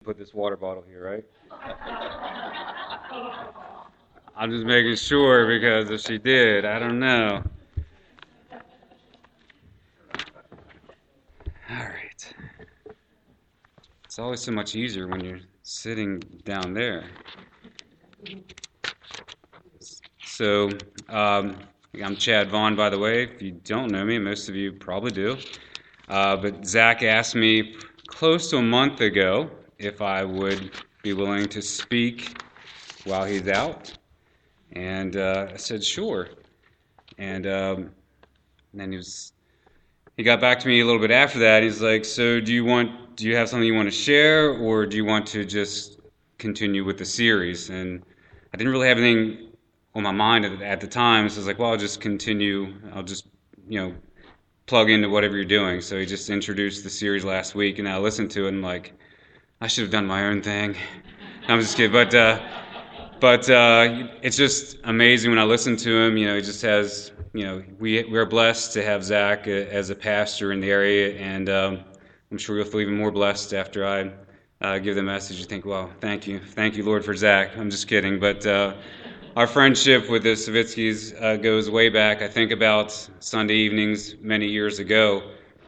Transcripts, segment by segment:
Put this water bottle here, right? I'm just making sure because if she did, I don't know. All right. It's always so much easier when you're sitting down there. So, um, I'm Chad Vaughn, by the way. If you don't know me, most of you probably do. But Zach asked me close to a month ago if I would be willing to speak while he's out. And I said, sure. And then he got back to me a little bit after that. He's like, so do you have something you want to share, or do you want to just continue with the series? And I didn't really have anything on my mind at the time. So I was like, well, I'll just continue. I'll just, plug into whatever you're doing. So he just introduced the series last week, and I listened to it, and like, I should have done my own thing. I'm just kidding, but it's just amazing when I listen to him. He just has, we're blessed to have Zach as a pastor in the area, and I'm sure you'll feel even more blessed after I give the message. You think, well, thank you, Lord, for Zach. I'm just kidding, but our friendship with the Savitskis goes way back. I think about Sunday evenings many years ago.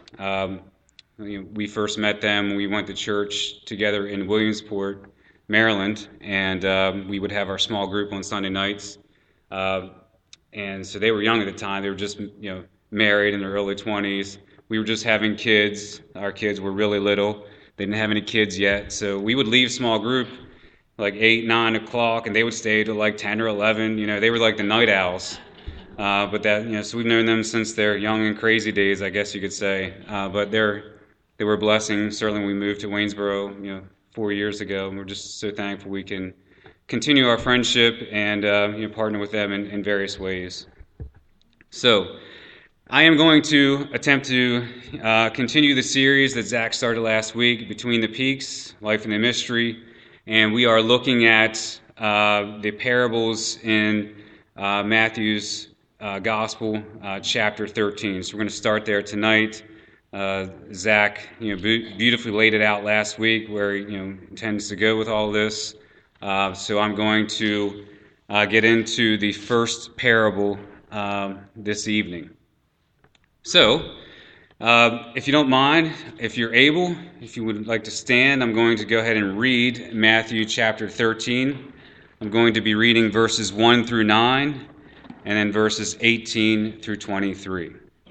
We first met them. We went to church together in Williamsport, Maryland, and we would have our small group on Sunday nights. And so they were young at the time. They were just, married in their early 20s. We were just having kids. Our kids were really little. They didn't have any kids yet. So we would leave small group like 8, 9 o'clock, and they would stay till like 10 or 11. They were like the night owls. But that, so we've known them since their young and crazy days, I guess you could say. But they were a blessing. Certainly when we moved to Waynesboro, 4 years ago, and we're just so thankful we can continue our friendship and partner with them in various ways. So I am going to attempt to continue the series that Zach started last week, Between the Peaks, Life in the Mystery, and we are looking at the parables in Matthew's Gospel, chapter 13. So we're going to start there tonight. Zach, beautifully laid it out last week where he, intends to go with all this. So I'm going to get into the first parable this evening. So, if you don't mind, if you're able, if you would like to stand, I'm going to go ahead and read Matthew chapter 13. I'm going to be reading verses 1 through 9, and then verses 18 through 23.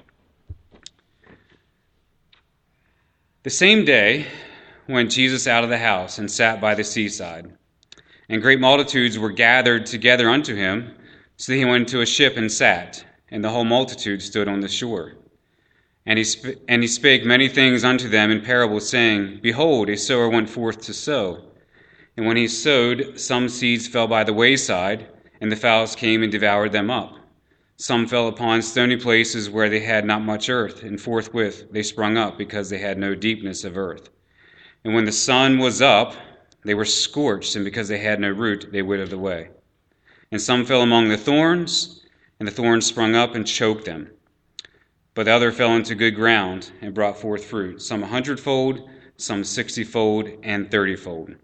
The same day went Jesus out of the house and sat by the seaside, and great multitudes were gathered together unto him, so that he went into a ship and sat, and the whole multitude stood on the shore. And he spake many things unto them in parables, saying, Behold, a sower went forth to sow. And when he sowed, some seeds fell by the wayside, and the fowls came and devoured them up. Some fell upon stony places where they had not much earth, and forthwith they sprung up, because they had no deepness of earth. And when the sun was up, they were scorched, and because they had no root, they withered away. And some fell among the thorns, and the thorns sprung up and choked them. But the other fell into good ground, and brought forth fruit, some 100-fold, some 60-fold, and 30-fold.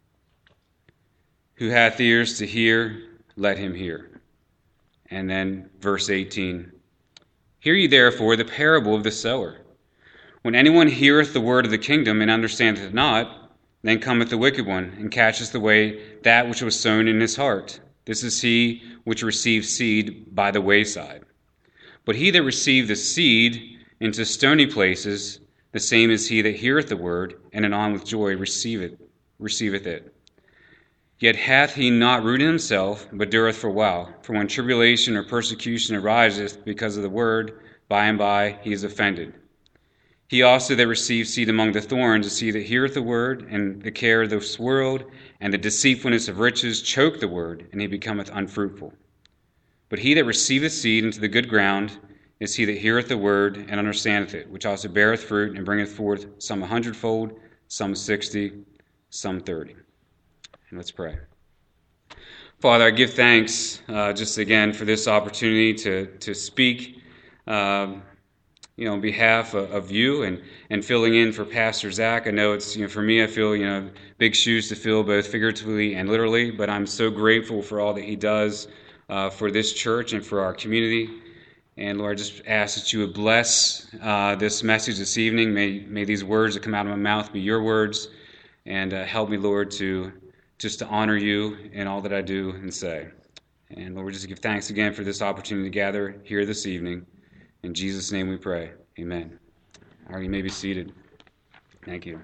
Who hath ears to hear, let him hear. And then verse 18. Hear ye therefore the parable of the sower. When anyone heareth the word of the kingdom, and understandeth it not, then cometh the wicked one, and catcheth away that which was sown in his heart. This is he which received seed by the wayside. But he that received the seed into stony places, the same is he that heareth the word, and anon with joy receiveth it. Yet hath he not rooted himself, but dureth for a while. For when tribulation or persecution ariseth because of the word, by and by he is offended. He also that received seed among the thorns is he that heareth the word, and the care of this world, and the deceitfulness of riches choke the word, and he becometh unfruitful. But he that receiveth seed into the good ground is he that heareth the word, and understandeth it, which also beareth fruit, and bringeth forth some 100-fold, some 60, some 30. And let's pray. Father, I give thanks just again for this opportunity to speak on behalf of you and filling in for Pastor Zach. I know it's, for me, I feel, big shoes to fill both figuratively and literally, but I'm so grateful for all that he does for this church and for our community. And Lord, I just ask that you would bless this message this evening. May these words that come out of my mouth be your words, and help me, Lord, to honor you in all that I do and say. And Lord, we just give thanks again for this opportunity to gather here this evening. In Jesus' name we pray. Amen. All right, you may be seated. Thank you.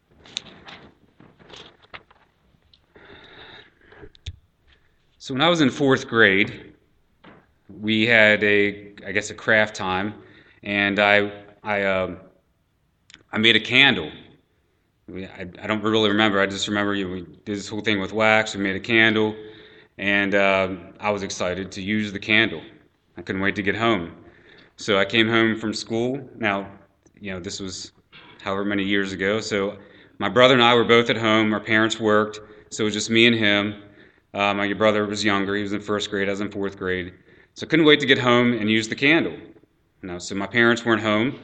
So when I was in fourth grade, we had a craft time, and I made a candle. I don't really remember. I just remember we did this whole thing with wax. We made a candle, and I was excited to use the candle. I couldn't wait to get home. So I came home from school. Now, this was however many years ago. So my brother and I were both at home. Our parents worked, so it was just me and him. My brother was younger. He was in first grade. I was in fourth grade. So I couldn't wait to get home and use the candle. So my parents weren't home,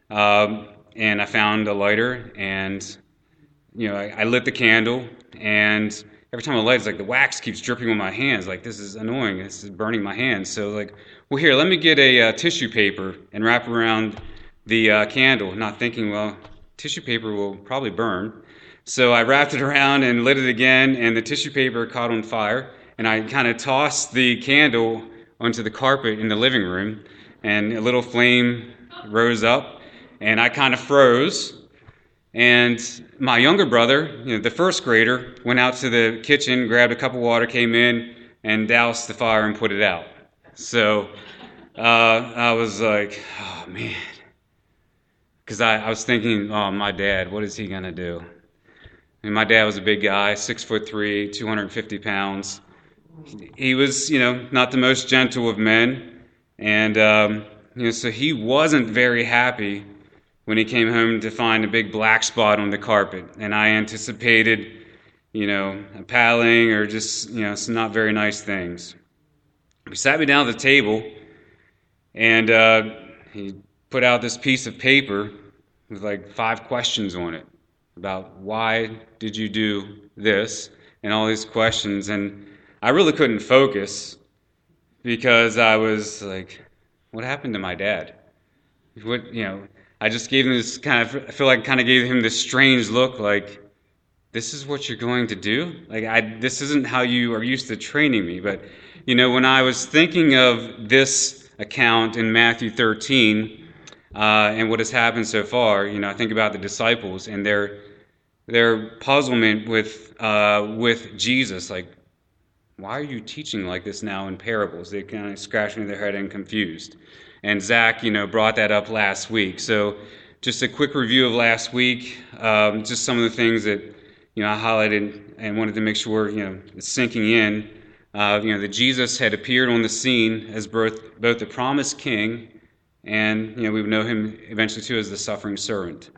and I found a lighter, and I lit the candle, and every time I light, it's like the wax keeps dripping on my hands. Like, this is annoying. This is burning my hands. So well, here, let me get a tissue paper and wrap around the candle, not thinking, well, tissue paper will probably burn. So I wrapped it around and lit it again, and the tissue paper caught on fire, and I kind of tossed the candle onto the carpet in the living room, and a little flame rose up, and I kind of froze. And my younger brother, the first grader, went out to the kitchen, grabbed a cup of water, came in, and doused the fire and put it out. So I was like, oh, man. Because I was thinking, oh, my dad, what is he going to do? And my dad was a big guy, 6'3", 250 pounds. He was, not the most gentle of men. And, so he wasn't very happy when he came home to find a big black spot on the carpet. And I anticipated, a paddling or just, some not very nice things. He sat me down at the table, and he put out this piece of paper with like 5 questions on it about why did you do this and all these questions. And I really couldn't focus because I was like, what happened to my dad? I just gave him this I feel like I kind of gave him this strange look like, this is what you're going to do? This isn't how you are used to training me. But, when I was thinking of this account in Matthew 13 and what has happened so far, I think about the disciples and their puzzlement with Jesus. Like, why are you teaching like this now in parables? They kind of scratching their head and confused. And Zach, brought that up last week. So just a quick review of last week, just some of the things that, I highlighted and wanted to make sure, it's sinking in. That Jesus had appeared on the scene as both the promised king and, we would know him eventually too as the suffering servant.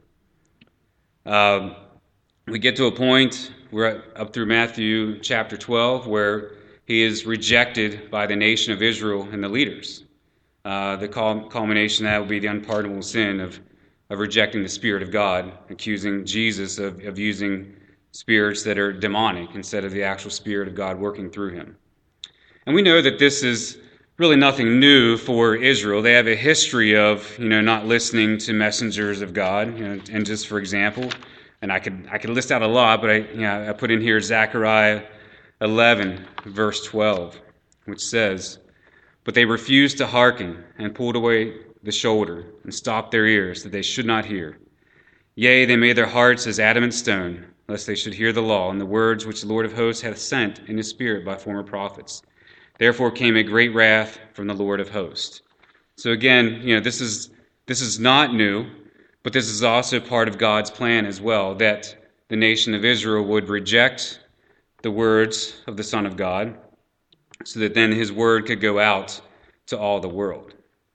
We get to a point, we're up through Matthew chapter 12, where he is rejected by the nation of Israel and the leaders. The culmination of that will be the unpardonable sin of rejecting the Spirit of God, accusing Jesus of using spirits that are demonic instead of the actual Spirit of God working through him. And we know that this is really nothing new for Israel. They have a history of, not listening to messengers of God. And just for example, and I could list out a lot, but I put in here Zechariah 11, verse 12, which says, "But they refused to hearken, and pulled away the shoulder, and stopped their ears, that they should not hear. Yea, they made their hearts as adamant stone, lest they should hear the law, and the words which the Lord of hosts hath sent in his Spirit by former prophets. Therefore came a great wrath from the Lord of hosts." So again, this is not new, but this is also part of God's plan as well, that the nation of Israel would reject the words of the Son of God, so that then his word could go out to all the world.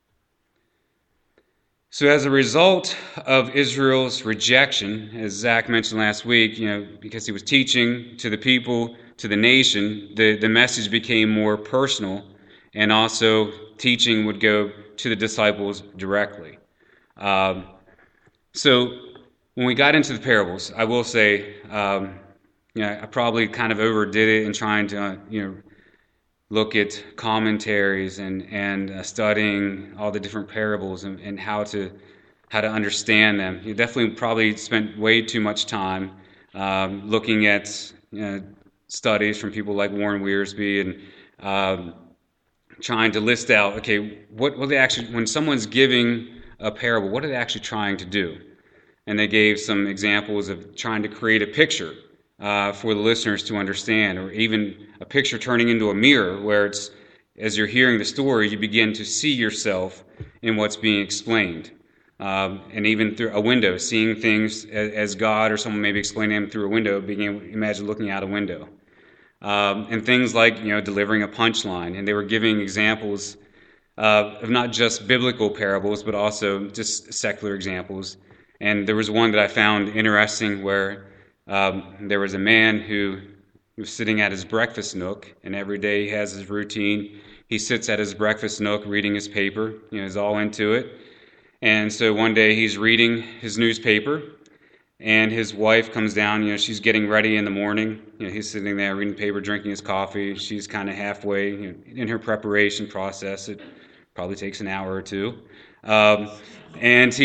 So as a result of Israel's rejection, as Zach mentioned last week, because he was teaching to the people, to the nation, the message became more personal, and also teaching would go to the disciples directly. So when we got into the parables, I will say, I probably kind of overdid it in trying to, look at commentaries and studying all the different parables and how to understand them. You definitely probably spent way too much time looking at studies from people like Warren Wiersbe and trying to list out, okay, what they actually, when someone's giving a parable, what are they actually trying to do? And they gave some examples of trying to create a picture for the listeners to understand, or even a picture turning into a mirror where it's, as you're hearing the story, you begin to see yourself in what's being explained. And even through a window, seeing things as God or someone maybe explaining them through a window, imagine looking out a window. And things like, delivering a punchline. And they were giving examples of not just biblical parables, but also just secular examples. And there was one that I found interesting where there was a man who was sitting at his breakfast nook, and every day he has his routine. He sits at his breakfast nook reading his paper. He's all into it. And so one day he's reading his newspaper, and his wife comes down. She's getting ready in the morning. He's sitting there reading the paper, drinking his coffee. She's kind of halfway in her preparation process. It probably takes an hour or two. And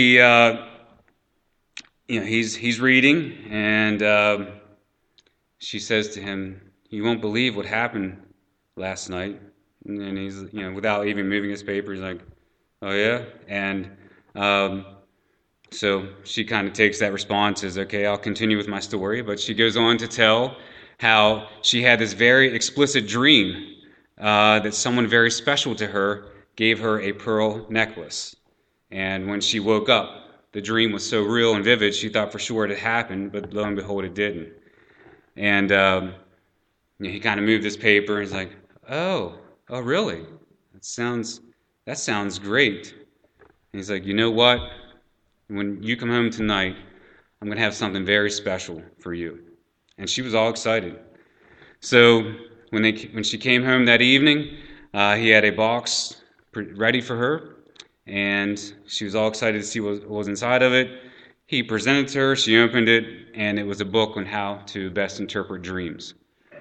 he's reading, and she says to him, "You won't believe what happened last night." And he's, without even moving his paper, he's like, "Oh yeah?" And so she kind of takes that response as, okay, I'll continue with my story. But she goes on to tell how she had this very explicit dream that someone very special to her gave her a pearl necklace. And when she woke up, the dream was so real and vivid, she thought for sure it had happened, but lo and behold, it didn't. And he kind of moved his paper, and he's like, oh, really? That sounds great. And he's like, you know what? When you come home tonight, I'm going to have something very special for you. And she was all excited. So when she came home that evening, he had a box ready for her, and she was all excited to see what was inside of it. He presented it to her, she opened it, and it was a book on how to best interpret dreams.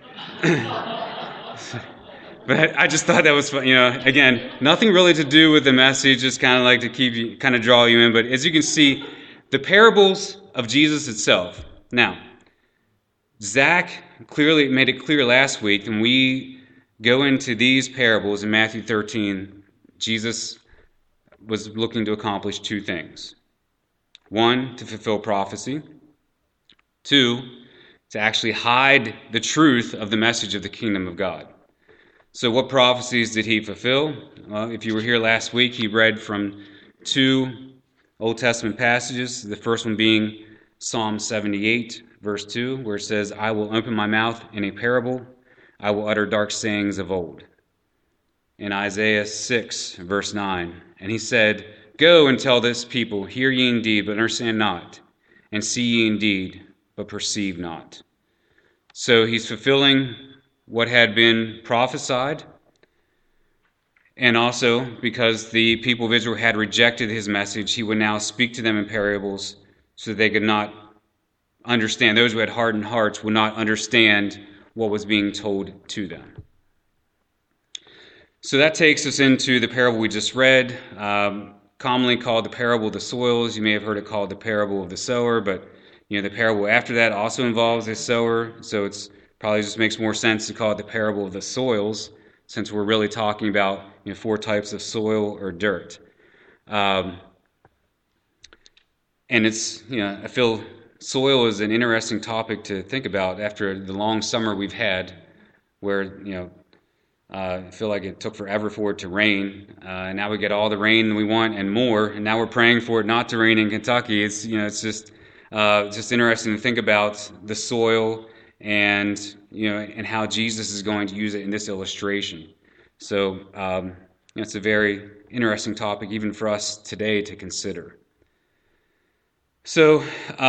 But I just thought that was fun. Again, nothing really to do with the message, just kind of like to kind of draw you in. But as you can see, the parables of Jesus itself. Now, Zach clearly made it clear last week, when we go into these parables in Matthew 13, Jesus was looking to accomplish two things. One, to fulfill prophecy. Two, to actually hide the truth of the message of the kingdom of God. So what prophecies did he fulfill? Well, if you were here last week, he read from two Old Testament passages, the first one being Psalm 78, verse 2, where it says, I will open my mouth in a parable, I will utter dark sayings of old. In Isaiah 6, verse 9, and he said, Go and tell this people, hear ye indeed, but understand not, and see ye indeed, but perceive not. So he's fulfilling what had been prophesied, and also because the people of Israel had rejected his message, he would now speak to them in parables so they could not understand. Those who had hardened hearts would not understand what was being told to them. So that takes us into the parable we just read, commonly called the parable of the soils. You may have heard it called the parable of the sower, but the parable after that also involves a sower, so it's probably just makes more sense to call it the parable of the soils, since we're really talking about four types of soil or dirt. And it's, I feel soil is an interesting topic to think about after the long summer we've had, where, I feel like it took forever for it to rain. And now we get all the rain we want and more, and now we're praying for it not to rain in Kentucky. It's, it's just interesting to think about the soil and and how Jesus is going to use it in this illustration. So it's a very interesting topic even for us today to consider. So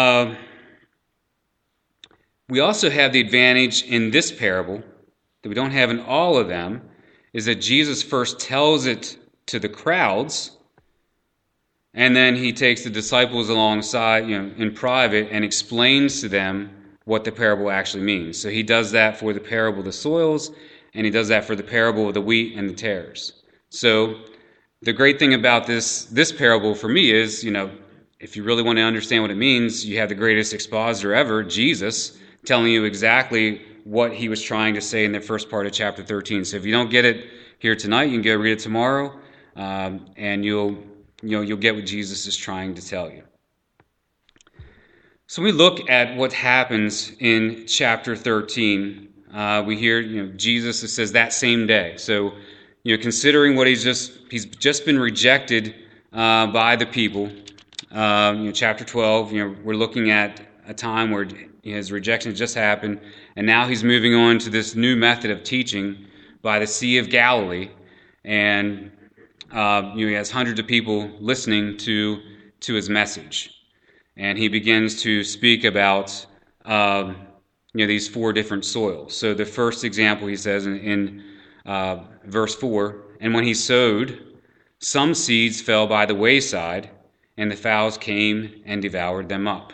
we also have the advantage in this parable that we don't have in all of them, is that Jesus first tells it to the crowds, And then he takes the disciples alongside, in private, and explains to them what the parable actually means. So he does that for the parable of the soils, and he does that for the parable of the wheat and the tares. So the great thing about this parable for me is, if you really want to understand what it means, you have the greatest expositor ever, Jesus, telling you exactly what he was trying to say in the first part of chapter 13. So if you don't get it here tonight, you can go read it tomorrow, and you'll get what Jesus is trying to tell you. So we look at what happens in chapter 13. We hear, Jesus, it says that same day. So, considering what he's just been rejected by the people. Chapter 12, we're looking at a time where his rejection just happened, and now he's moving on to this new method of teaching by the Sea of Galilee, and he has hundreds of people listening to his message. And he begins to speak about these four different soils. So the first example, he says in verse 4, and when he sowed, some seeds fell by the wayside, and the fowls came and devoured them up.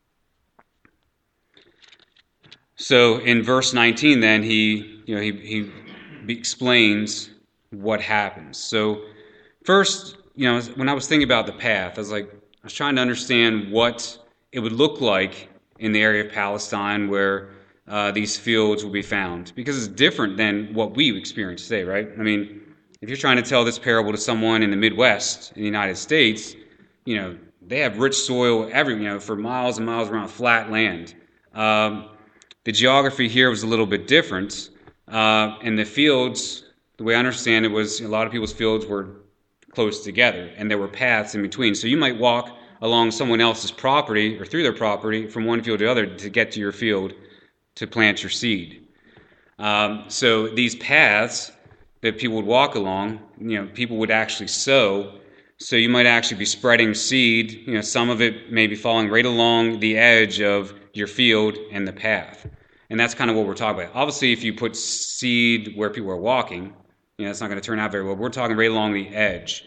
So in verse 19, then he explains what happens. So first, when I was thinking about the path, I was trying to understand what it would look like in the area of Palestine where these fields will be found, because it's different than what we experience today, right? I mean, if you're trying to tell this parable to someone in the Midwest in the United States, they have rich soil for miles and miles around flat land. The geography here was a little bit different, and the fields, the way I understand it, was a lot of people's fields were close together, and there were paths in between. So you might walk along someone else's property or through their property from one field to the other to get to your field to plant your seed. So these paths that people would walk along, people would actually sow. So you might actually be spreading seed. Some of it may be falling right along the edge of your field and the path. And that's kind of what we're talking about. Obviously, if you put seed where people are walking, it's not going to turn out very well. We're talking right along the edge.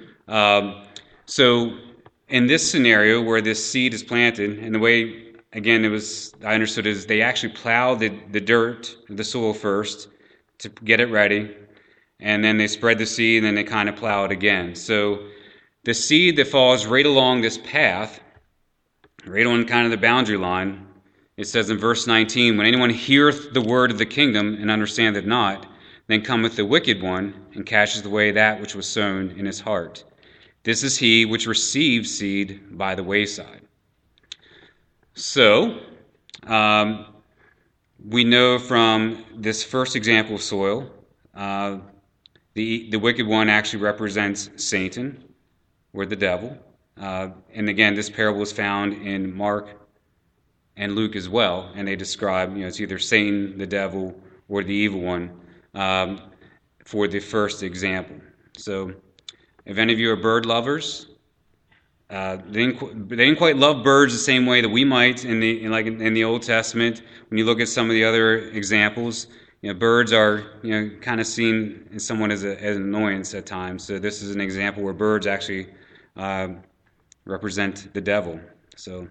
So in this scenario where this seed is planted, and the way, again, I understood is they actually plow the dirt, the soil first to get it ready, and then they spread the seed, and then they kind of plow it again. So the seed that falls right along this path, right on kind of the boundary line, it says in verse 19, when anyone heareth the word of the kingdom and understandeth not, then cometh the wicked one, and casteth away that which was sown in his heart. This is he which receives seed by the wayside. So, we know from this first example of soil, the wicked one actually represents Satan, or the devil. And again, this parable is found in Mark and Luke as well, and they describe, it's either Satan, the devil, or the evil one for the first example. So, if any of you are bird lovers, they didn't quite love birds the same way that we might in the Old Testament. When you look at some of the other examples, birds are kind of seen somewhat as an annoyance at times. So this is an example where birds actually represent the devil. So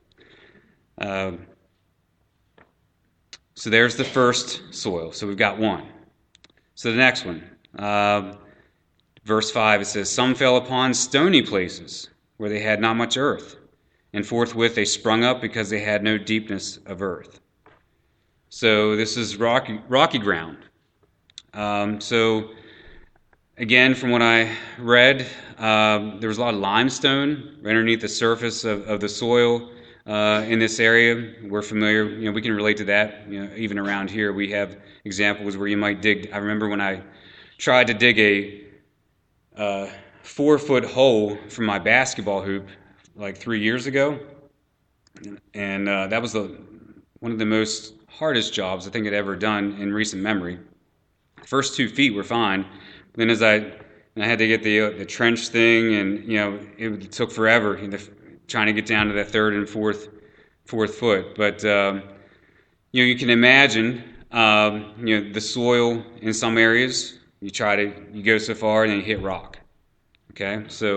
there's the first soil. So we've got one. So the next one, verse 5, it says, some fell upon stony places where they had not much earth, and forthwith they sprung up because they had no deepness of earth. So this is rocky ground. So again, from what I read, there was a lot of limestone right underneath the surface of the soil in this area. We're familiar, we can relate to that. Even around here, we have examples where you might dig. I remember when I tried to dig a 4-foot hole from my basketball hoop like 3 years ago, and that was one of the most hardest jobs I think I'd ever done in recent memory. The first 2 feet were fine, but then as I had to get the trench thing, and it took forever trying to get down to that third and fourth foot. But you can imagine the soil in some areas. You go so far and then you hit rock. Okay, so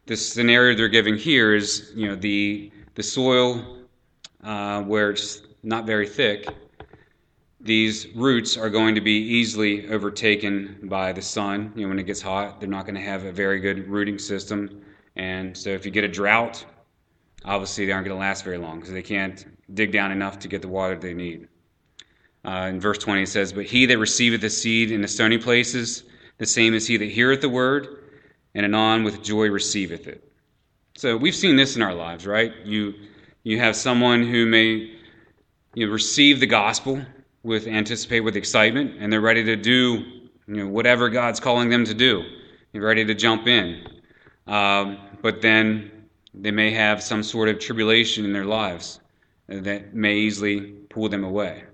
the scenario they're giving here is, the soil where it's not very thick. These roots are going to be easily overtaken by the sun. When it gets hot, they're not going to have a very good rooting system. And so if you get a drought, obviously they aren't going to last very long because they can't dig down enough to get the water they need. In verse 20 it says, "But he that receiveth the seed in the stony places, the same is he that heareth the word, and anon with joy receiveth it." So we've seen this in our lives, right? You have someone who may receive the gospel with excitement, and they're ready to do whatever God's calling them to do. They're ready to jump in. But then they may have some sort of tribulation in their lives that may easily pull them away.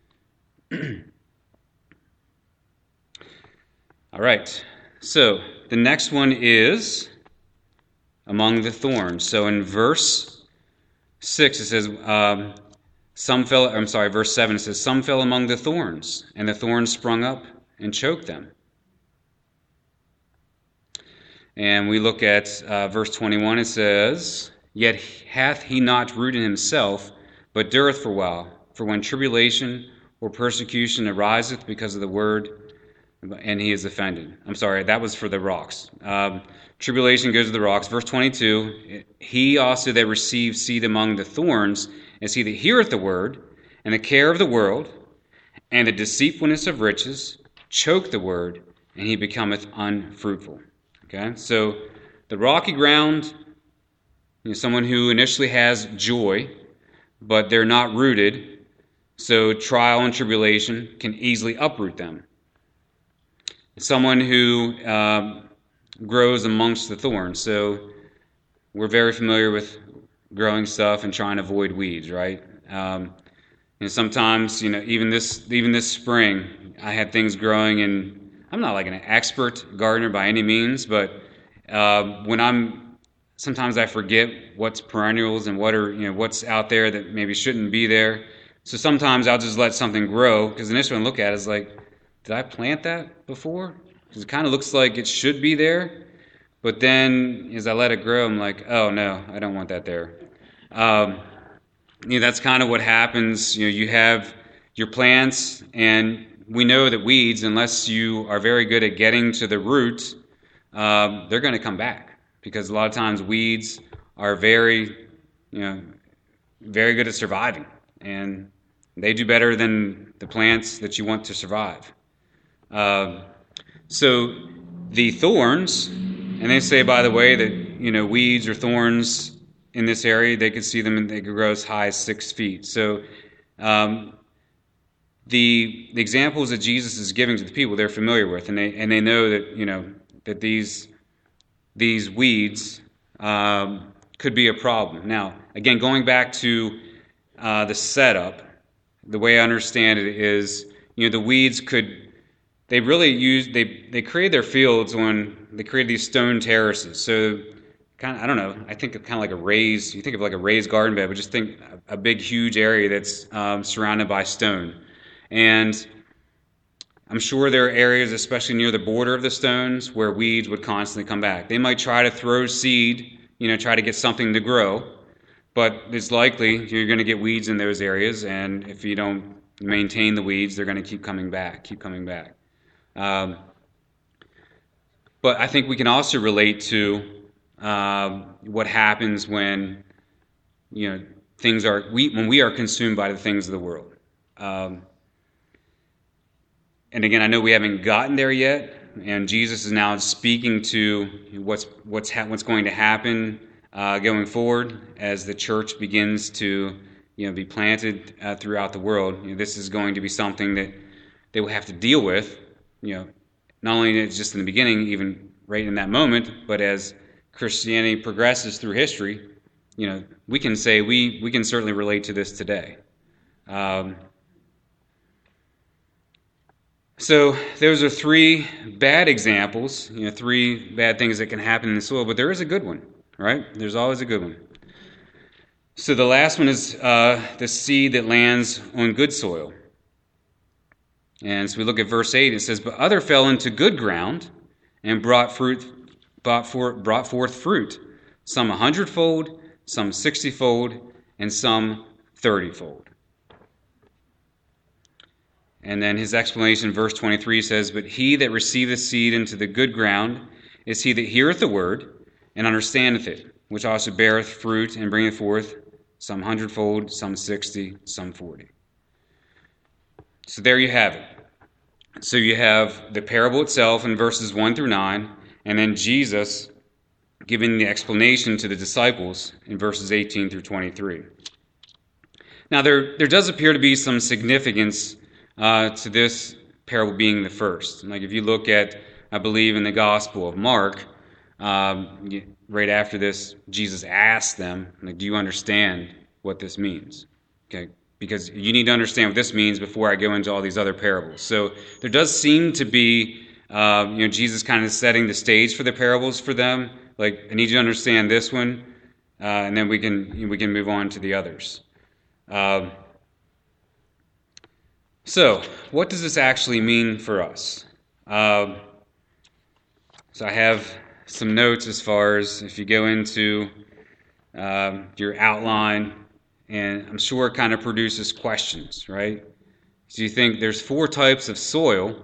All right. So the next one is among the thorns. So in verse 6 it says, verse 7 it says, "Some fell among the thorns, and the thorns sprung up and choked them." And we look at verse 21, it says, "Yet hath he not rooted himself, but dureth for a while. For when tribulation or persecution ariseth because of the word, and he is offended." I'm sorry, that was for the rocks. Tribulation goes to the rocks. Verse 22, "He also that receives seed among the thorns is he that heareth the word, and the care of the world, and the deceitfulness of riches, choke the word, and he becometh unfruitful." Okay, so the rocky ground, someone who initially has joy, but they're not rooted, so trial and tribulation can easily uproot them. Someone who grows amongst the thorns. So we're very familiar with growing stuff and trying to avoid weeds, right? And sometimes, even this spring, I had things growing, and I'm not like an expert gardener by any means, but sometimes I forget what's perennials and what's out there that maybe shouldn't be there. So sometimes I'll just let something grow, because initially when I look at it, it's like, did I plant that before? Because it kind of looks like it should be there. But then as I let it grow, I'm like, oh no, I don't want that there. That's kind of what happens. You have your plants, and we know that weeds, unless you are very good at getting to the root, they're going to come back, because a lot of times weeds are very good at surviving, and they do better than the plants that you want to survive. So the thorns, and they say, by the way, that weeds or thorns in this area, they could see them and they could grow as high as 6 feet. So the examples that Jesus is giving to the people, they're familiar with, and they know that that these weeds could be a problem. Now, again, going back to the setup, the way I understand it is, the weeds they create their fields when they create these stone terraces. So kind of, I don't know, I think kind of like you think of like a raised garden bed, but just think a big, huge area that's surrounded by stone. And I'm sure there are areas, especially near the border of the stones, where weeds would constantly come back. They might try to throw seed, try to get something to grow, but it's likely you're going to get weeds in those areas, and if you don't maintain the weeds, they're going to keep coming back. But I think we can also relate to what happens when when we are consumed by the things of the world. And again, I know we haven't gotten there yet, and Jesus is now speaking to what's going to happen going forward as the church begins to be planted throughout the world. This is going to be something that they will have to deal with. Not only just in the beginning, even right in that moment, but as Christianity progresses through history, we can say we can certainly relate to this today. So those are 3 bad examples, 3 bad things that can happen in the soil, but there is a good one, right? There's always a good one. So the last one is the seed that lands on good soil. And so we look at verse 8, it says, "But other fell into good ground and brought fruit brought forth fruit, some 100-fold, some 60-fold, and some 30-fold. And then his explanation, verse 23 says, "But he that receiveth seed into the good ground is he that heareth the word, and understandeth it, which also beareth fruit, and bringeth forth some 100-fold, some 60, some 40. So there you have it. So you have the parable itself in verses 1 through 9, and then Jesus giving the explanation to the disciples in verses 18 through 23. Now there does appear to be some significance to this parable being the first. Like if you look at, I believe in the Gospel of Mark, right after this, Jesus asked them, like, do you understand what this means? Okay, because you need to understand what this means before I go into all these other parables. So there does seem to be, Jesus kind of setting the stage for the parables for them. Like, I need you to understand this one, and then we can move on to the others. So, what does this actually mean for us? So I have some notes as far as if you go into your outline, and I'm sure it kind of produces questions, right? So you think there's 4 types of soil,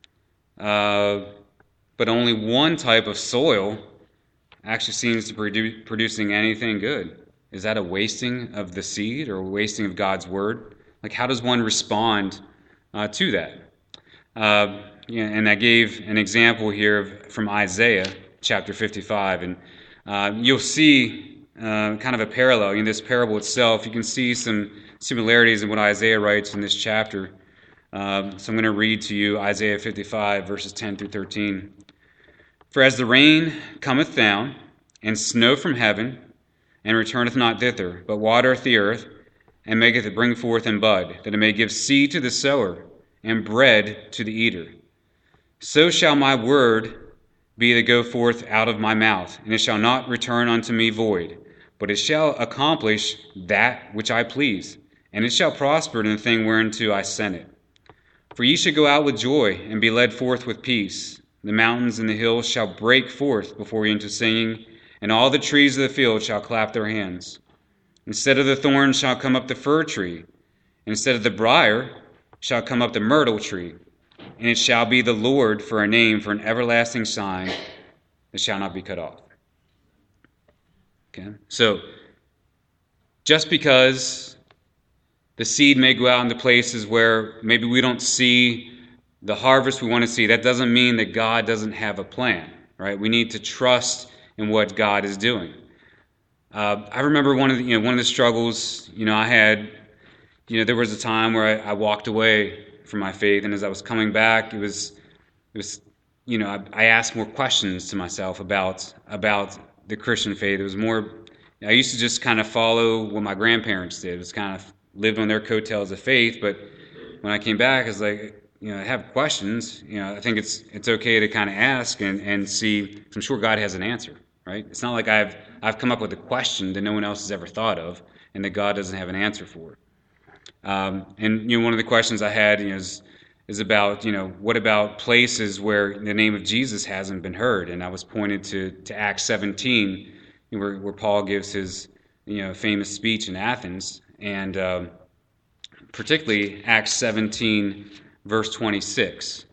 but only one type of soil actually seems to be producing anything good. Is that a wasting of the seed or a wasting of God's word? Like, how does one respond to that? And I gave an example here from Isaiah chapter 55, and you'll see kind of a parallel in this parable itself. You can see some similarities in what Isaiah writes in this chapter. So I'm going to read to you Isaiah 55, verses 10 through 13. "For as the rain cometh down, and snow from heaven, and returneth not thither, but watereth the earth, and maketh it bring forth and bud, that it may give seed to the sower, and bread to the eater. So shall my word be that go forth out of my mouth, and it shall not return unto me void, but it shall accomplish that which I please, and it shall prosper in the thing whereunto I sent it. For ye shall go out with joy, and be led forth with peace. The mountains and the hills shall break forth before you into singing, and all the trees of the field shall clap their hands. Instead of the thorn shall come up the fir tree, and instead of the brier shall come up the myrtle tree, and it shall be the Lord for a name, for an everlasting sign that shall not be cut off." Okay, so just because the seed may go out into places where maybe we don't see the harvest we want to see, that doesn't mean that God doesn't have a plan, right? We need to trust in what God is doing. I remember one of the struggles I had. There was a time where I walked away from my faith, and as I was coming back, it was I asked more questions to myself about the Christian faith. It was more. I used to just kind of follow what my grandparents did. It was kind of lived on their coattails of faith. But when I came back, I was like, I have questions. I think it's okay to kind of ask and see. I'm sure God has an answer, right? It's not like I've come up with a question that no one else has ever thought of, and that God doesn't have an answer for it. And one of the questions I had is about what about places where the name of Jesus hasn't been heard? And I was pointed to Acts 17, where Paul gives his famous speech in Athens, and particularly Acts 17, verse 26,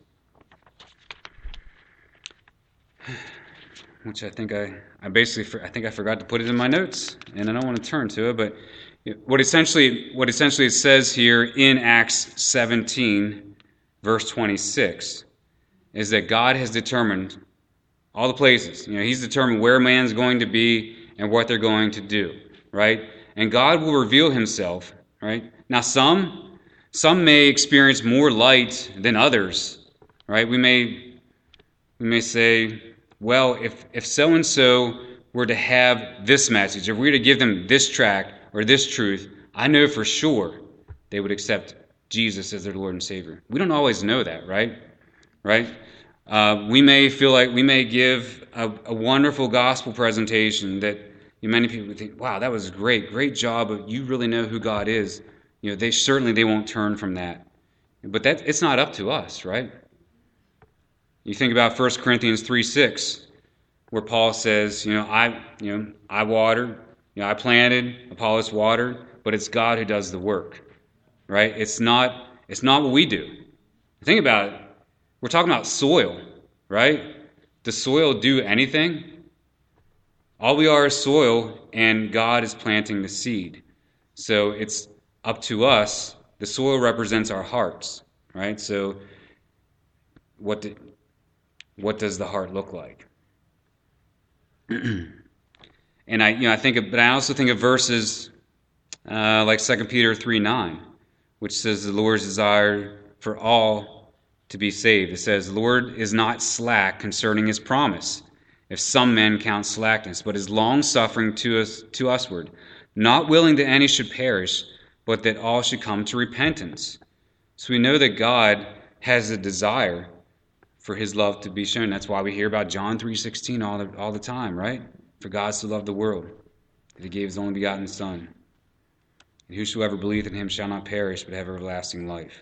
which I think I forgot to put it in my notes, and I don't want to turn to it, but what essentially it says here in Acts 17, verse 26, is that God has determined all the places. He's determined where man's going to be and what they're going to do, right? And God will reveal himself, right? Now some may experience more light than others, right? We may say, well, if so-and-so were to have this message, if we were to give them this tract or this truth, I know for sure they would accept Jesus as their Lord and Savior. We don't always know that, right? Right? We may feel like we may give a wonderful gospel presentation that many people would think, wow, that was great job, but you really know who God is. They won't turn from that. But it's not up to us, right? You think about 1 Corinthians 3:6. where Paul says, I watered, I planted, Apollos watered, but it's God who does the work, right? It's not what we do. Think about it. We're talking about soil, right? Does soil do anything? All we are is soil, and God is planting the seed. So it's up to us. The soil represents our hearts, right? So what does the heart look like? And I also think of verses like 2 Peter 3:9, which says the Lord's desire for all to be saved. It says, the Lord is not slack concerning his promise, if some men count slackness, but is long-suffering to usward, not willing that any should perish, but that all should come to repentance. So we know that God has a desire for his love to be shown. That's why we hear about John 3:16 all the time, right? For God so loved the world that he gave his only begotten Son. And whosoever believeth in him shall not perish, but have everlasting life.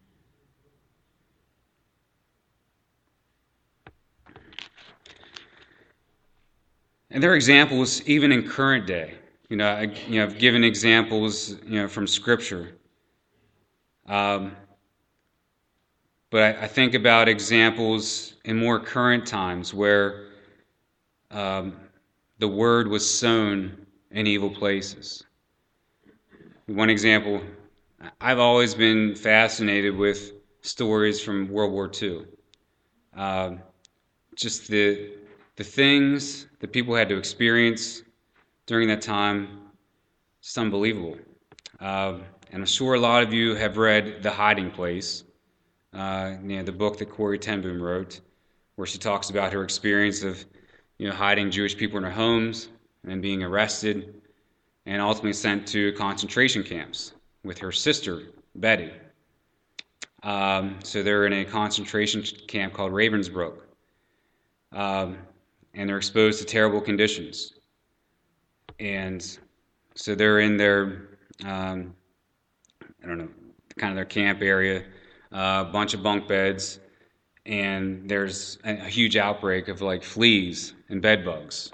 And there are examples even in current day. I've given examples, from Scripture. But I think about examples in more current times where the word was sown in evil places. One example, I've always been fascinated with stories from World War II. Just the things that people had to experience during that time, it's unbelievable. And I'm sure a lot of you have read The Hiding Place, the book that Corrie ten Boom wrote, where she talks about her experience of hiding Jewish people in her homes and being arrested and ultimately sent to concentration camps with her sister, Betty. So they're in a concentration camp called Ravensbrück. And they're exposed to terrible conditions. And so they're in their, kind of their camp area, a bunch of bunk beds, and there's a huge outbreak of like fleas and bed bugs.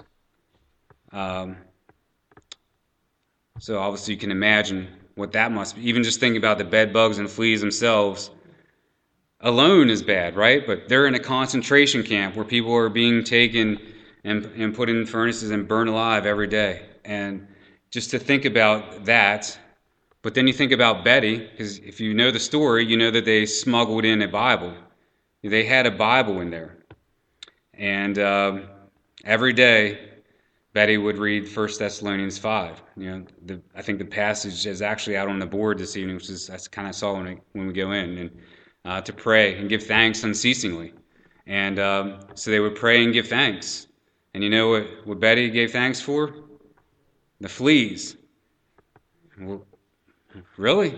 So obviously you can imagine what that must be. Even just thinking about the bed bugs and fleas themselves alone is bad, right? But they're in a concentration camp where people are being taken and put in furnaces and burned alive every day. And just to think about that, but then you think about Betty, because if you know the story, you know that they smuggled in a Bible. They had a Bible in there. And every day, Betty would read 1 Thessalonians 5. I think the passage is actually out on the board this evening, which is I kind of saw when we go in, and to pray and give thanks unceasingly. And so they would pray and give thanks. And you know what Betty gave thanks for? The fleas. Well, really?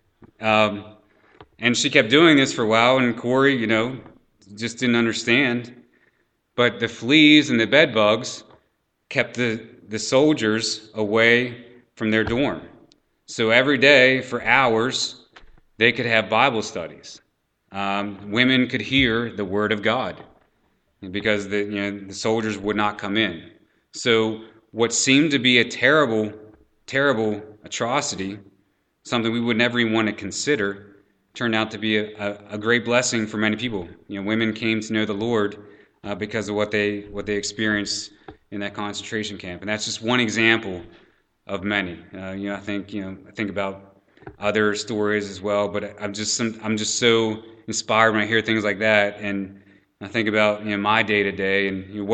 And she kept doing this for a while, and Corrie, just didn't understand. But the fleas and the bed bugs kept the soldiers away from their dorm. So every day for hours, they could have Bible studies. Women could hear the Word of God because the soldiers would not come in. So what seemed to be a terrible, terrible atrocity, something we would never even want to consider, turned out to be a great blessing for many people. Women came to know the Lord because of what they experienced in that concentration camp, and that's just one example of many. I think about other stories as well, but I'm just so inspired when I hear things like that, and I think about my day to day and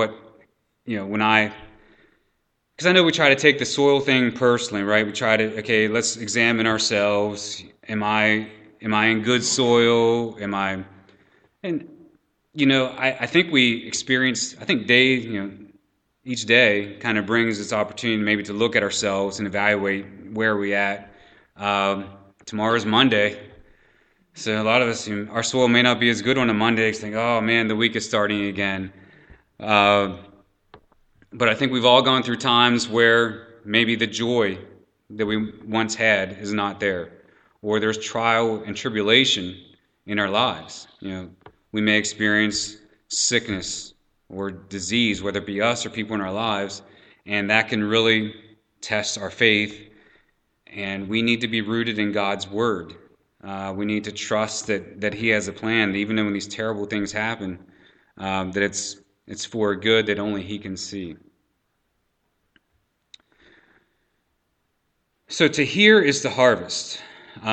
because I know we try to take the soil thing personally, right? We try to let's examine ourselves. Am I in good soil? I think we experience. I think each day kind of brings this opportunity maybe to look at ourselves and evaluate where we're at. Tomorrow's Monday. So a lot of us, our soil may not be as good on a Monday. Think, oh man, the week is starting again. But I think we've all gone through times where maybe the joy that we once had is not there, or there's trial and tribulation in our lives. We may experience sickness or disease, whether it be us or people in our lives, and that can really test our faith. And we need to be rooted in God's Word. We need to trust that He has a plan, even when these terrible things happen, that it's for a good that only He can see. So to hear is to harvest.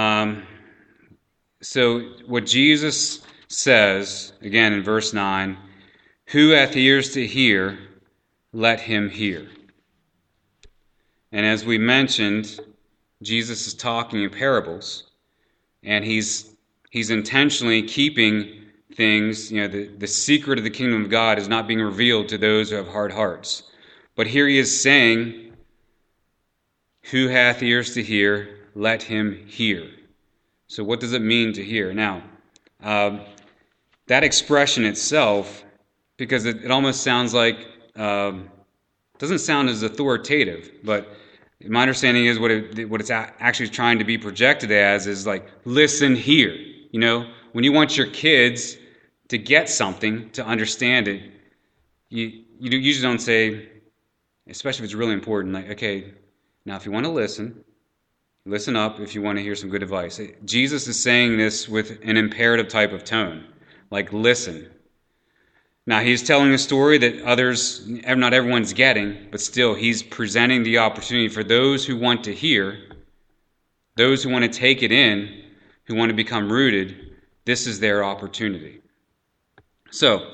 So what Jesus says, again in verse 9, who hath ears to hear, let him hear. And as we mentioned, Jesus is talking in parables, and he's intentionally keeping things, the secret of the kingdom of God is not being revealed to those who have hard hearts. But here he is saying, who hath ears to hear, let him hear. So what does it mean to hear? Now, that expression itself, because it almost sounds like, doesn't sound as authoritative, but my understanding is what it's actually trying to be projected as is like, listen here. When you want your kids to get something, to understand it, you usually don't say, especially if it's really important, like, okay, now if you want to listen up if you want to hear some good advice. Jesus is saying this with an imperative type of tone, like listen. Now he's telling a story that not everyone's getting, but still he's presenting the opportunity for those who want to hear, those who want to take it in, who want to become rooted. This is their opportunity. So,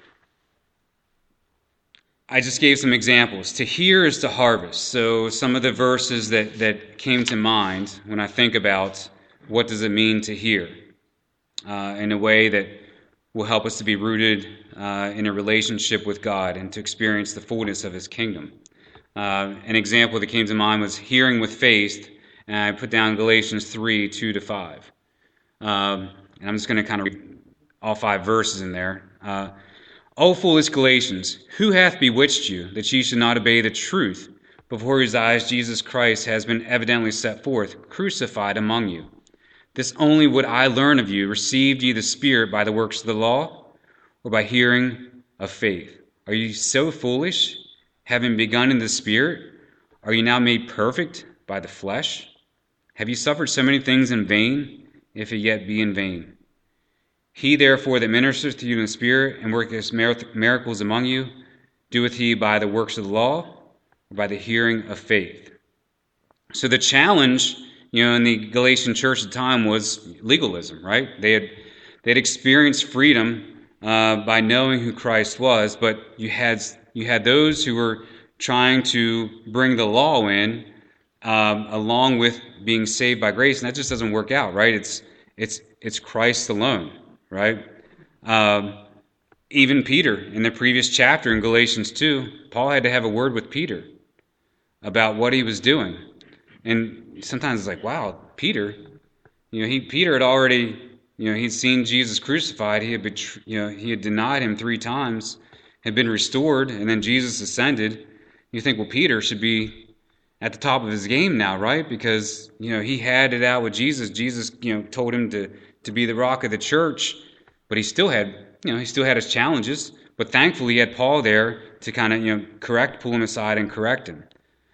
I just gave some examples. To hear is to harvest. So some of the verses that came to mind when I think about what does it mean to hear in a way that will help us to be rooted in a relationship with God and to experience the fullness of His kingdom. An example that came to mind was hearing with faith, and I put down Galatians 3, 2-5. And I'm just going to kind of read all 5 verses in there. O foolish Galatians, who hath bewitched you, that ye should not obey the truth, before whose eyes Jesus Christ has been evidently set forth, crucified among you? This only would I learn of you, received ye the Spirit by the works of the law, or by hearing of faith? Are you so foolish? Having begun in the Spirit, are you now made perfect by the flesh? Have you suffered so many things in vain, if it yet be in vain? He therefore that ministers to you in the Spirit and worketh miracles among you, doeth he by the works of the law, or by the hearing of faith? So the challenge, in the Galatian church at the time was legalism, right? They had experienced freedom by knowing who Christ was, but you had those who were trying to bring the law in along with being saved by grace, and that just doesn't work out, right? It's Christ alone. Right? Even Peter, in the previous chapter in Galatians 2, Paul had to have a word with Peter about what he was doing. And sometimes it's like, wow, Peter, Peter had already, he'd seen Jesus crucified. He had denied him 3 times, had been restored, and then Jesus ascended. You think, well, Peter should be at the top of his game now, right? Because, he had it out with Jesus. Jesus, told him to be the rock of the church, but he still had his challenges. But thankfully, he had Paul there to kind of, pull him aside and correct him.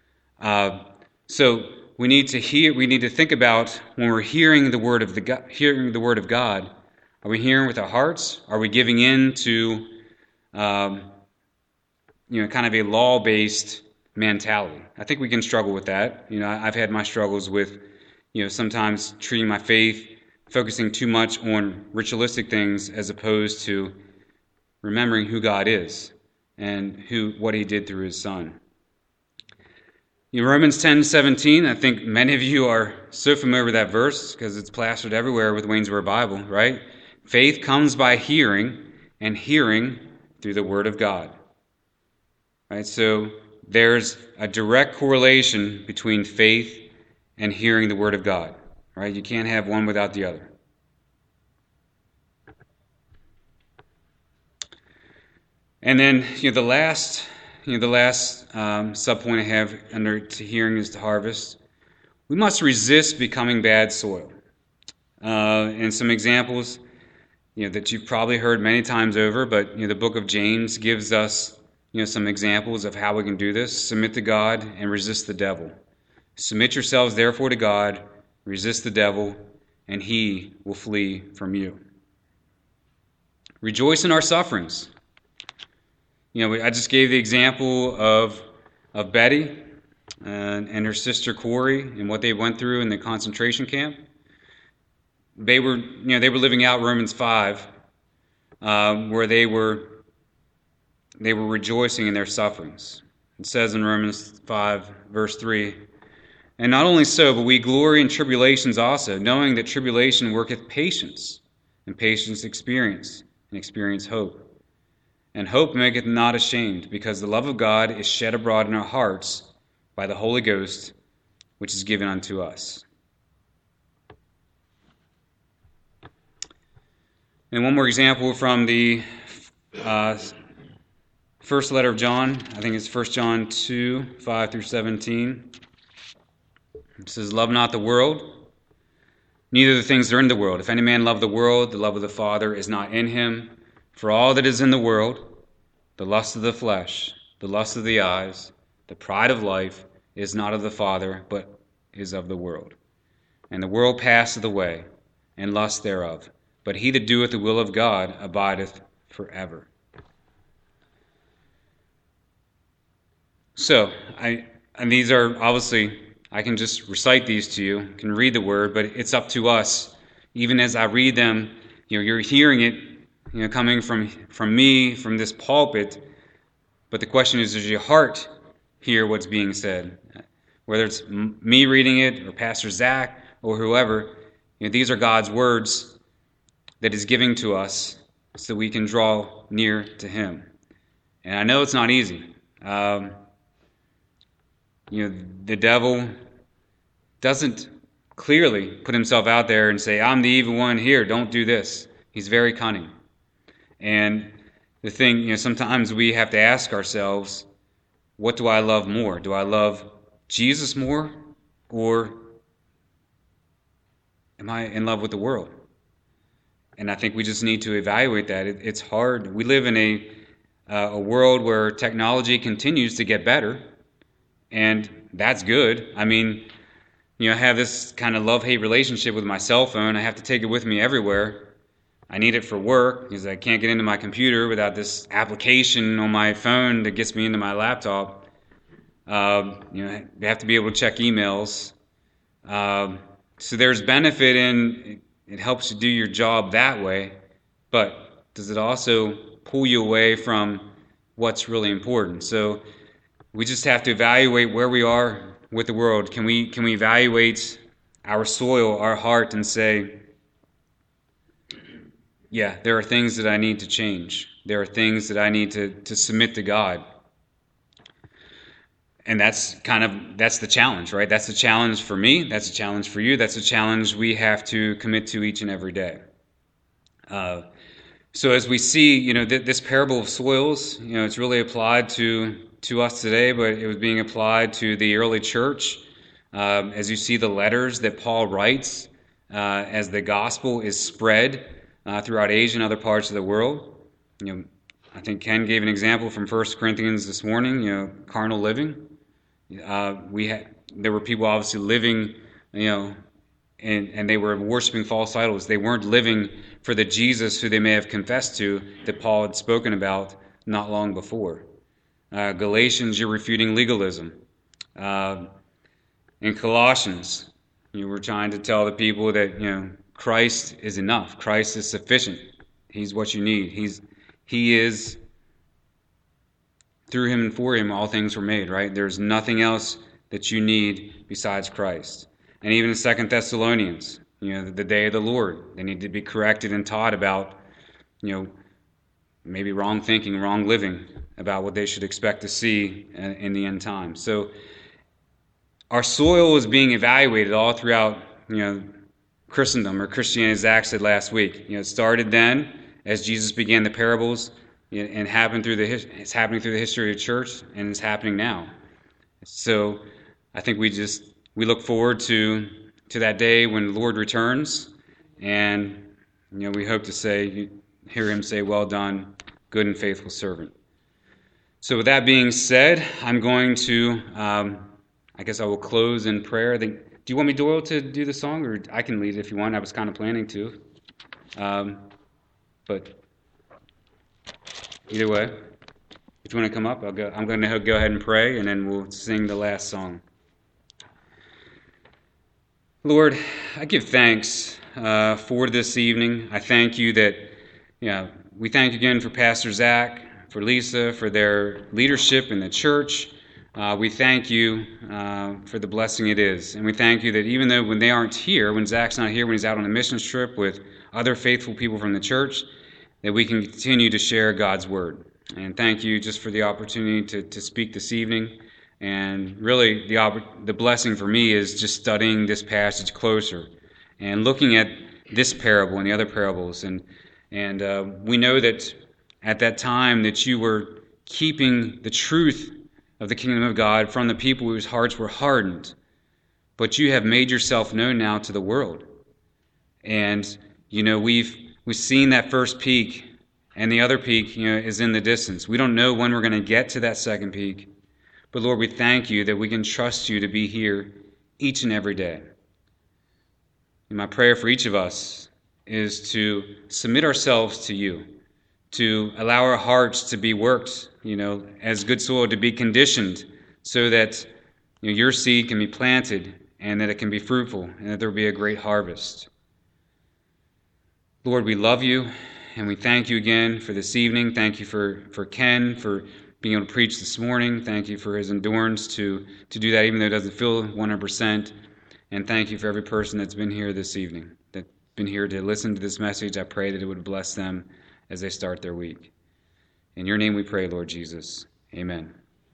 So we need to think about when we're hearing the word of God. Are we hearing with our hearts? Are we giving in to, kind of a law-based mentality? I think we can struggle with that. I've had my struggles with, sometimes treating my faith, focusing too much on ritualistic things as opposed to remembering who God is and what He did through His Son. Romans 10:17, I think many of you are so familiar with that verse because it's plastered everywhere with Waynesboro Bible, right? Faith comes by hearing, and hearing through the Word of God. Right? So there's a direct correlation between faith and hearing the Word of God. Right? You can't have one without the other. And then, the last subpoint I have under to hearing is to harvest. We must resist becoming bad soil. And some examples, that you've probably heard many times over, but the book of James gives us some examples of how we can do this. Submit to God and resist the devil. Submit yourselves therefore to God, resist the devil, and he will flee from you. Rejoice in our sufferings. I just gave the example of Betty and her sister Corey and what they went through in the concentration camp. They were living out Romans 5, where they were rejoicing in their sufferings. It says in Romans 5, verse 3, "And not only so, but we glory in tribulations also, knowing that tribulation worketh patience, and patience experience, and experience hope. And hope maketh not ashamed, because the love of God is shed abroad in our hearts by the Holy Ghost, which is given unto us." And one more example from the first letter of John. I think it's 1 John 2, 5 through 17. It says, "Love not the world, neither the things that are in the world. If any man love the world, the love of the Father is not in him. For all that is in the world, the lust of the flesh, the lust of the eyes, the pride of life, is not of the Father, but is of the world. And the world passeth away, and lust thereof. But he that doeth the will of God abideth forever." So, and these are obviously, I can just recite these to you, can read the word, but it's up to us. Even as I read them, you're hearing it, coming from me, from this pulpit. But the question is, does your heart hear what's being said? Whether it's me reading it, or Pastor Zach, or whoever, these are God's words that is giving to us so we can draw near to him. And I know it's not easy. The devil doesn't clearly put himself out there and say, "I'm the evil one here, don't do this." He's very cunning. And the thing, sometimes we have to ask ourselves, what do I love more? Do I love Jesus more, or am I in love with the world? And I think we just need to evaluate that. It's hard. We live in a world where technology continues to get better, and that's good. I mean, I have this kind of love-hate relationship with my cell phone. I have to take it with me everywhere. I need it for work because I can't get into my computer without this application on my phone that gets me into my laptop. You have to be able to check emails. So there's benefit in it, helps you do your job that way, but does it also pull you away from what's really important? So we just have to evaluate where we are with the world. Can we evaluate our soil, our heart, and say, yeah, there are things that I need to change. There are things that I need to submit to God. And that's the challenge, right? That's the challenge for me. That's a challenge for you. That's a challenge we have to commit to each and every day. So as we see, this parable of soils, it's really applied to us today, but it was being applied to the early church. As you see the letters that Paul writes, as the gospel is spread throughout Asia and other parts of the world. I think Ken gave an example from 1 Corinthians this morning, carnal living. There were people obviously living, and they were worshiping false idols. They weren't living for the Jesus who they may have confessed to that Paul had spoken about not long before. Galatians, you're refuting legalism. In Colossians, you were trying to tell the people that, Christ is enough. Christ is sufficient. He's what you need. He is, through him and for him, all things were made, right? There's nothing else that you need besides Christ. And even in 2 Thessalonians, the day of the Lord, they need to be corrected and taught about, maybe wrong thinking, wrong living, about what they should expect to see in the end time. So our soil is being evaluated all throughout, Christendom, or Christianity, as Zach said last week. It started then as Jesus began the parables, and it's happening through the history of the church, and it's happening now. So I think we look forward to that day when the Lord returns, and We hope to hear him say, "Well done, good and faithful servant." So with that being said, I'm going to, I guess I will close in prayer. Do you want me, Doyle, to do the song, or I can lead it if you want? I was kind of planning to. But either way, if you want to come up, I'm going to go ahead and pray, and then we'll sing the last song. Lord, I give thanks for this evening. I thank you that, we thank again for Pastor Zach, for Lisa, for their leadership in the church. We thank you for the blessing it is. And we thank you that even though when they aren't here, when Zach's not here, when he's out on a mission trip with other faithful people from the church, that we can continue to share God's word. And thank you just for the opportunity to speak this evening. And really, the blessing for me is just studying this passage closer and looking at this parable and the other parables. And we know that at that time that you were keeping the truth of the kingdom of God from the people whose hearts were hardened. But you have made yourself known now to the world. And, we've seen that first peak, and the other peak, is in the distance. We don't know when we're going to get to that second peak. But Lord, we thank you that we can trust you to be here each and every day. And my prayer for each of us is to submit ourselves to you, to allow our hearts to be worked, as good soil, to be conditioned so that your seed can be planted and that it can be fruitful and that there will be a great harvest. Lord, we love you and we thank you again for this evening. Thank you for Ken, for being able to preach this morning. Thank you for his endurance to do that even though it doesn't feel 100%. And thank you for every person that's been here this evening, that's been here to listen to this message. I pray that it would bless them as they start their week. In your name we pray, Lord Jesus. Amen.